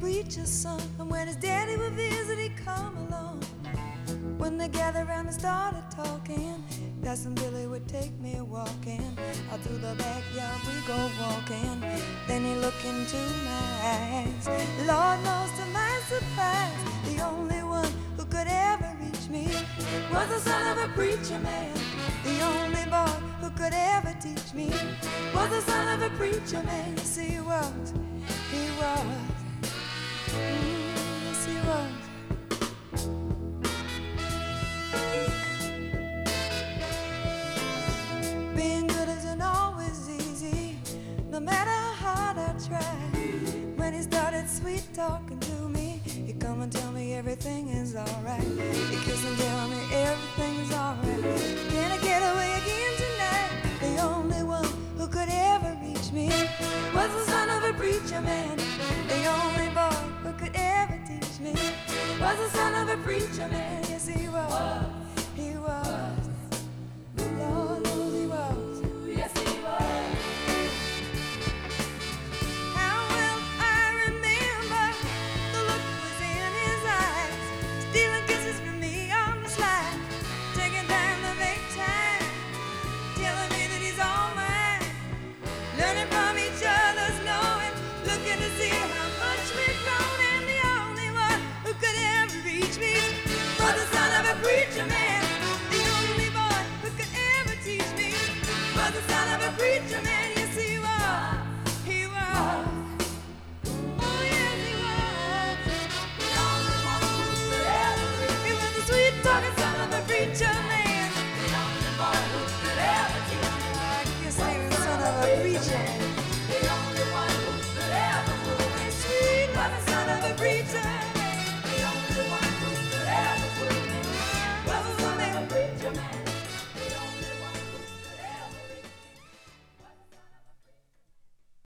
preacher's son. And when his daddy would visit, he'd come along. When they gathered around and started talking, Cousin Billy would take me walking. Out through the backyard we go walking. Then he looked into my eyes. Lord knows to my surprise, the only one who could ever reach me was the son of a preacher man. The only boy who could ever teach me was the son of a preacher man. Yes, he was. He was. Yes, he was. Being good isn't always easy, no matter how hard I try. When he started sweet talking to me, he'd come and tell me everything is alright. He'd kiss and tell me everything is alright. Can I get away again tonight? The only one who could ever reach me was the son of a preacher man. The only boy who could ever teach me was the son of a preacher man. Yes, he was.